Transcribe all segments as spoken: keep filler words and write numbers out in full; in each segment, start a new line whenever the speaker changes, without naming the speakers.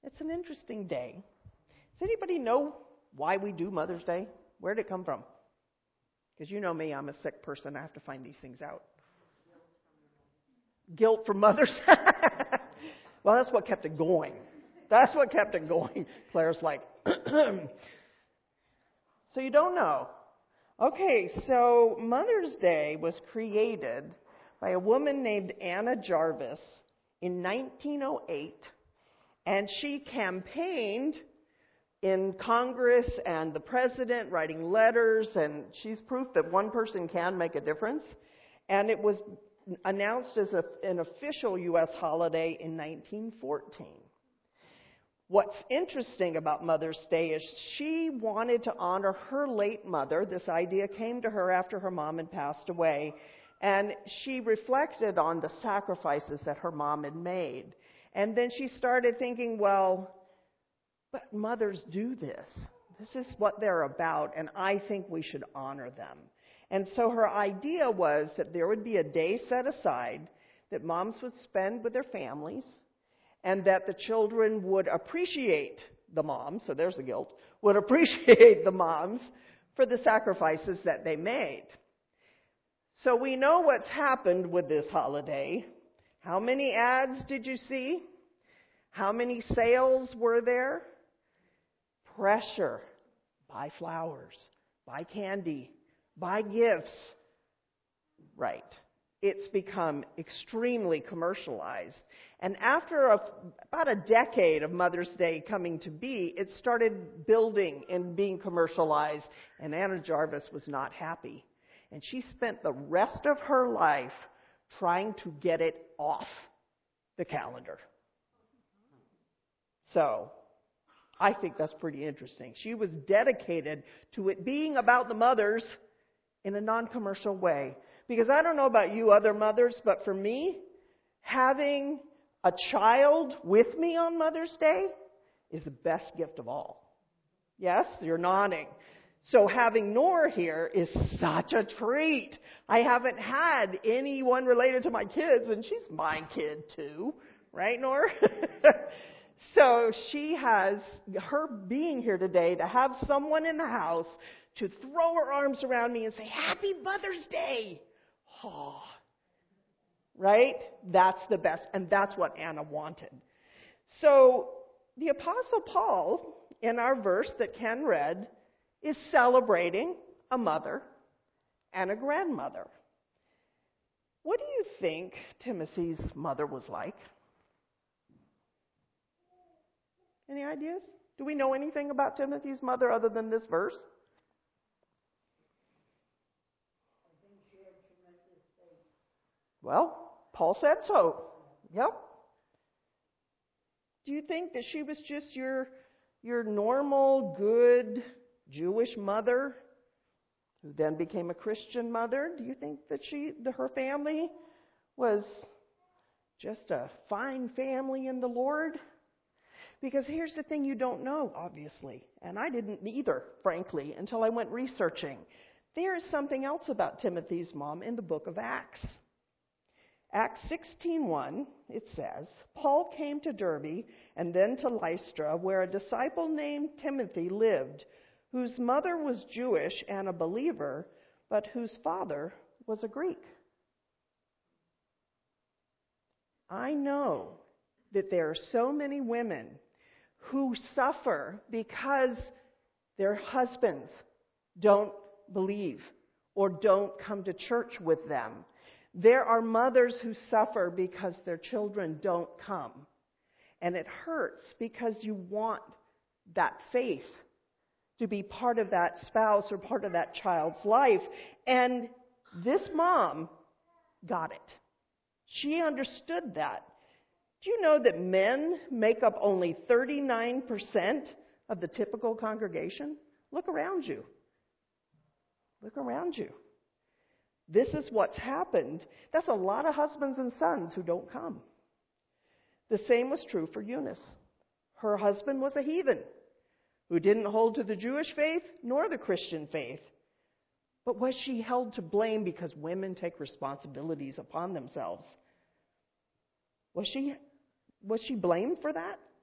It's an interesting day. Does anybody know why we do Mother's Day? Where did it come from? Because you know me, I'm a sick person. I have to find these things out. Guilt from mothers? Well, that's what kept it going. That's what kept it going. Claire's like, so you don't know. Okay, so Mother's Day was created by a woman named Anna Jarvis in nineteen oh eight, and she campaigned in Congress and the president, writing letters, and she's proof that one person can make a difference. And it was announced as a, an official U S holiday in nineteen fourteen. What's interesting about Mother's Day is she wanted to honor her late mother. This idea came to her after her mom had passed away, and she reflected on the sacrifices that her mom had made. And then she started thinking, well, but mothers do this. This is what they're about, and I think we should honor them. And so her idea was that there would be a day set aside that moms would spend with their families, and that the children would appreciate the moms, so there's the guilt, would appreciate the moms for the sacrifices that they made. So we know what's happened with this holiday. How many ads did you see? How many sales were there? Pressure. Buy flowers. Buy candy. Buy gifts. Right. It's become extremely commercialized. And after a, about a decade of Mother's Day coming to be, it started building and being commercialized, and Anna Jarvis was not happy. And she spent the rest of her life trying to get it off the calendar. So, I think that's pretty interesting. She was dedicated to it being about the mothers in a non-commercial way. Because I don't know about you other mothers, but for me, having a child with me on Mother's Day is the best gift of all. Yes, you're nodding. So having Nora here is such a treat. I haven't had anyone related to my kids, and she's my kid too. Right, Nora? So she has, her being here today, to have someone in the house to throw her arms around me and say, Happy Mother's Day! Oh, right? That's the best. And that's what Anna wanted. So the Apostle Paul, in our verse that Ken read, is celebrating a mother and a grandmother. What do you think Timothy's mother was like? Any ideas? Do we know anything about Timothy's mother other than this verse? Well, Paul said so. Yep. Do you think that she was just your, your normal, good Jewish mother who then became a Christian mother? Do you think that she, the, her family was just a fine family in the Lord? Because here's the thing you don't know, obviously, and I didn't either, frankly, until I went researching. There is something else about Timothy's mom in the book of Acts. Acts sixteen one, it says, Paul came to Derbe and then to Lystra, where a disciple named Timothy lived, whose mother was Jewish and a believer, but whose father was a Greek. I know that there are so many women who suffer because their husbands don't believe or don't come to church with them. There are mothers who suffer because their children don't come. And it hurts because you want that faith to be part of that spouse or part of that child's life. And this mom got it. She understood that. Do you know that men make up only thirty-nine percent of the typical congregation? Look around you. Look around you. This is what's happened. That's a lot of husbands and sons who don't come. The same was true for Eunice. Her husband was a heathen who didn't hold to the Jewish faith nor the Christian faith. But was she held to blame because women take responsibilities upon themselves? Was she, was she blamed for that?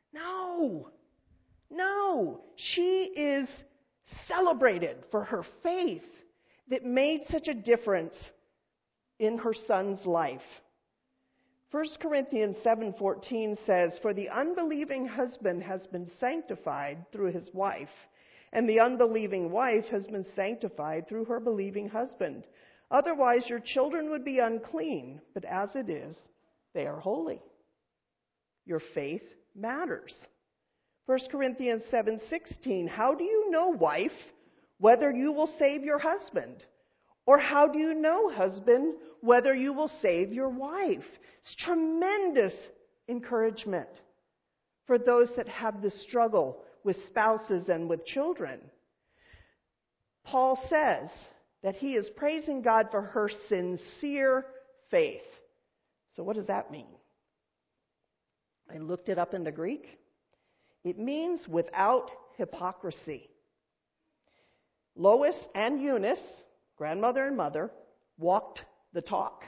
No. No. She is celebrated for her faith that made such a difference in her son's life. First Corinthians seven fourteen says, "For the unbelieving husband has been sanctified through his wife, and the unbelieving wife has been sanctified through her believing husband. Otherwise your children would be unclean, but as it is, they are holy." Your faith matters. First Corinthians seven sixteen, "How do you know, wife, whether you will save your husband? Or how do you know, husband, whether you will save your wife?" It's tremendous encouragement for those that have the struggle with spouses and with children. Paul says that he is praising God for her sincere faith. So what does that mean? I looked it up in the Greek. It means without hypocrisy. Lois and Eunice, grandmother and mother, walked the talk.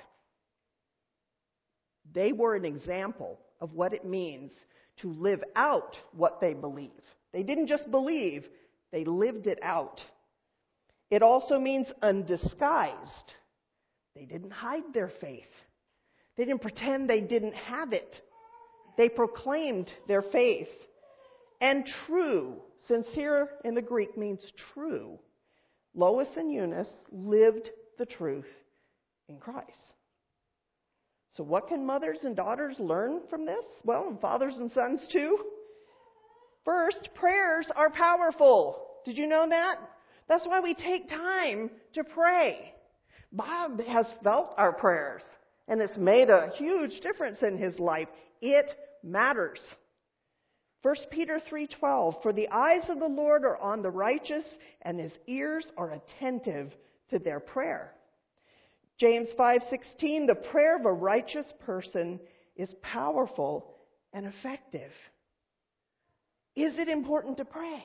They were an example of what it means to live out what they believe. They didn't just believe, they lived it out. It also means undisguised. They didn't hide their faith. They didn't pretend they didn't have it. They proclaimed their faith. And true, sincere in the Greek means true. Lois and Eunice lived the truth in Christ. So what can mothers and daughters learn from this? Well, and fathers and sons too. First, prayers are powerful. Did you know that? That's why we take time to pray. Bob has felt our prayers, and it's made a huge difference in his life. It matters. First Peter three twelve, "For the eyes of the Lord are on the righteous, and his ears are attentive to their prayer." James five sixteen, "The prayer of a righteous person is powerful and effective." Is it important to pray?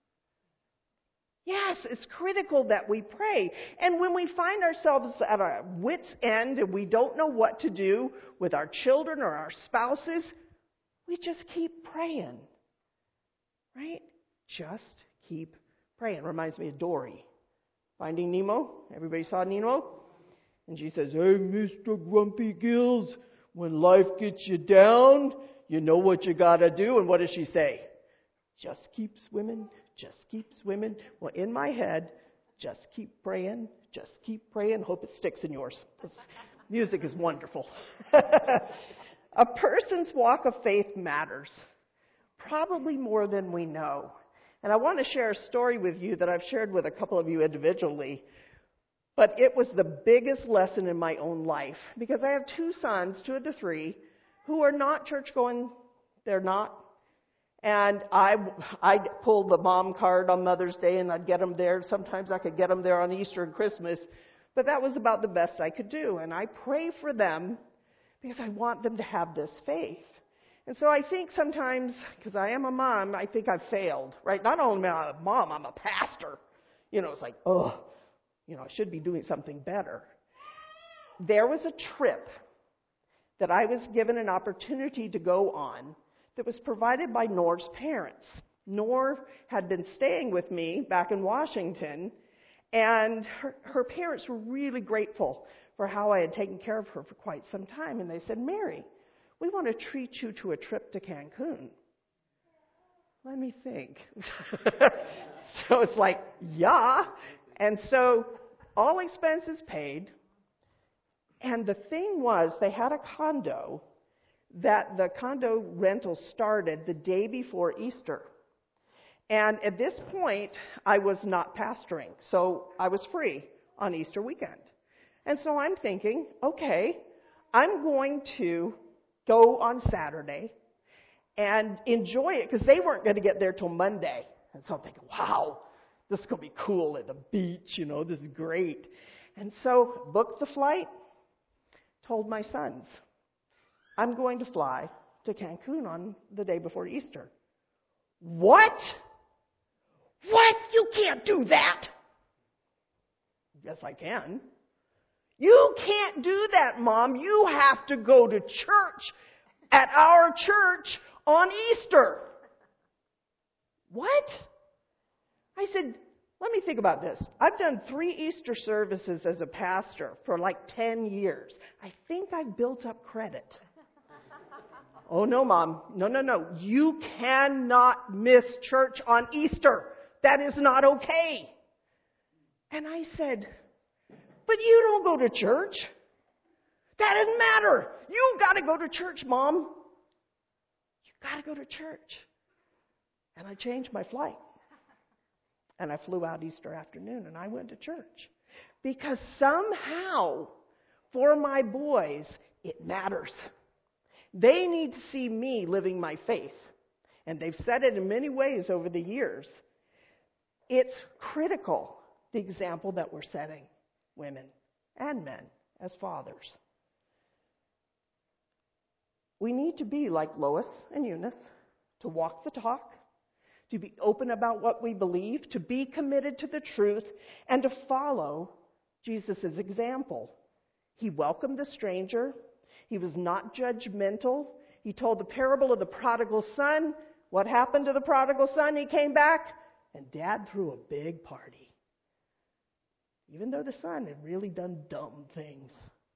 Yes, it's critical that we pray. And when we find ourselves at our wit's end and we don't know what to do with our children or our spouses, we just keep praying. Right? Just keep praying. Reminds me of Dory. Finding Nemo. Everybody saw Nemo? And she says, "Hey, Mister Grumpy Gills, when life gets you down, you know what you gotta do." And what does she say? Just keep swimming. Just keep swimming. Well, in my head, just keep praying. Just keep praying. Hope it sticks in yours. Music is wonderful. A person's walk of faith matters, probably more than we know. And I want to share a story with you that I've shared with a couple of you individually. But it was the biggest lesson in my own life. Because I have two sons, two of the three, who are not church-going. They're not. And I, I'd pull the mom card on Mother's Day and I'd get them there. Sometimes I could get them there on Easter and Christmas. But that was about the best I could do. And I pray for them because I want them to have this faith. And so I think sometimes, because I am a mom, I think I've failed, right? Not only am I a mom, I'm a pastor. You know, it's like, oh, you know, I should be doing something better. There was a trip that I was given an opportunity to go on that was provided by Nor's parents. Nor had been staying with me back in Washington, and her, her parents were really grateful for how I had taken care of her for quite some time. And they said, "Mary, we want to treat you to a trip to Cancun." Let me think. So it's like, yeah. And so all expenses paid. And the thing was, they had a condo that the condo rental started the day before Easter. And at this point, I was not pastoring, so I was free on Easter weekend. And so I'm thinking, okay, I'm going to go on Saturday and enjoy it, because they weren't going to get there till Monday. And so I'm thinking, wow, this is going to be cool at the beach, you know, this is great. And so booked the flight, told my sons, I'm going to fly to Cancun on the day before Easter. What? What? You can't do that. Yes, I can. You can't do that, Mom. You have to go to church at our church on Easter. What? I said, let me think about this. I've done three Easter services as a pastor for like ten years. I think I've built up credit. Oh, no, Mom. No, no, no. You cannot miss church on Easter. That is not okay. And I said, but you don't go to church. That doesn't matter. You got to go to church, Mom. You got to go to church. And I changed my flight. And I flew out Easter afternoon and I went to church. Because somehow, for my boys, it matters. They need to see me living my faith. And they've said it in many ways over the years. It's critical, the example that we're setting, women and men, as fathers. We need to be like Lois and Eunice, to walk the talk, to be open about what we believe, to be committed to the truth, and to follow Jesus' example. He welcomed the stranger. He was not judgmental. He told the parable of the prodigal son. What happened to the prodigal son? He came back, and Dad threw a big party. Even though the son had really done dumb things.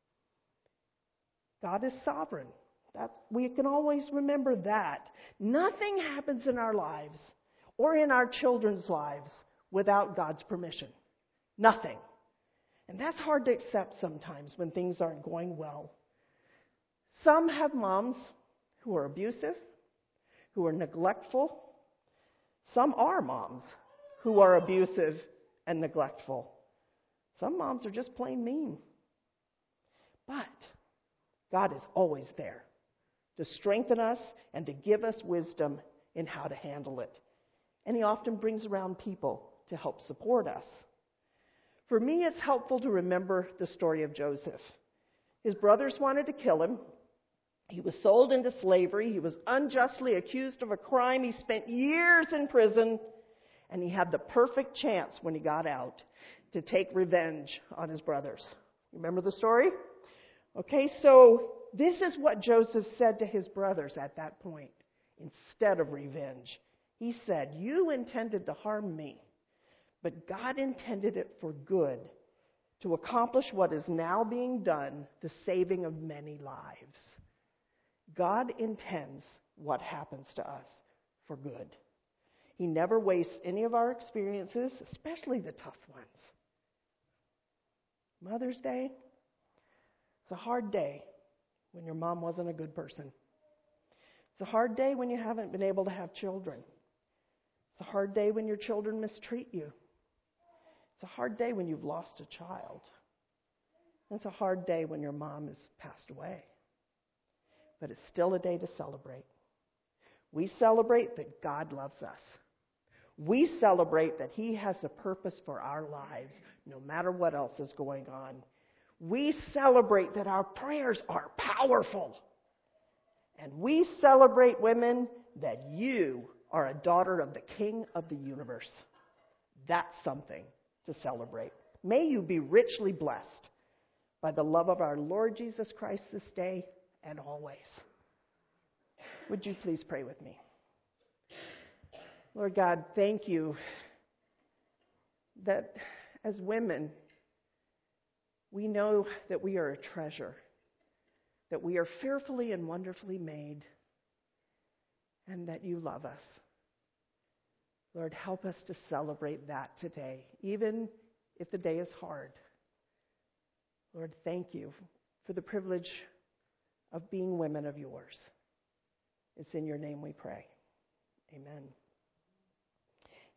God is sovereign. That, we can always remember that. Nothing happens in our lives or in our children's lives without God's permission. Nothing. And that's hard to accept sometimes when things aren't going well. Some have moms who are abusive, who are neglectful. Some are moms who are abusive and neglectful. Some moms are just plain mean. But God is always there to strengthen us and to give us wisdom in how to handle it. And He often brings around people to help support us. For me, it's helpful to remember the story of Joseph. His brothers wanted to kill him. He was sold into slavery. He was unjustly accused of a crime. He spent years in prison. And he had the perfect chance when he got out to take revenge on his brothers. Remember the story? Okay, so this is what Joseph said to his brothers at that point. Instead of revenge, he said, "You intended to harm me, but God intended it for good, to accomplish what is now being done, the saving of many lives." God intends what happens to us for good. He never wastes any of our experiences, especially the tough ones. Mother's Day, it's a hard day when your mom wasn't a good person. It's a hard day when you haven't been able to have children. It's a hard day when your children mistreat you. It's a hard day when you've lost a child. It's a hard day when your mom has passed away. But it's still a day to celebrate. We celebrate that God loves us. We celebrate that He has a purpose for our lives, no matter what else is going on. We celebrate that our prayers are powerful. And we celebrate, women, that you are a daughter of the King of the universe. That's something to celebrate. May you be richly blessed by the love of our Lord Jesus Christ this day and always. Would you please pray with me? Lord God, thank you that as women, we know that we are a treasure, that we are fearfully and wonderfully made, and that you love us. Lord, help us to celebrate that today, even if the day is hard. Lord, thank you for the privilege of being women of yours. It's in your name we pray. Amen.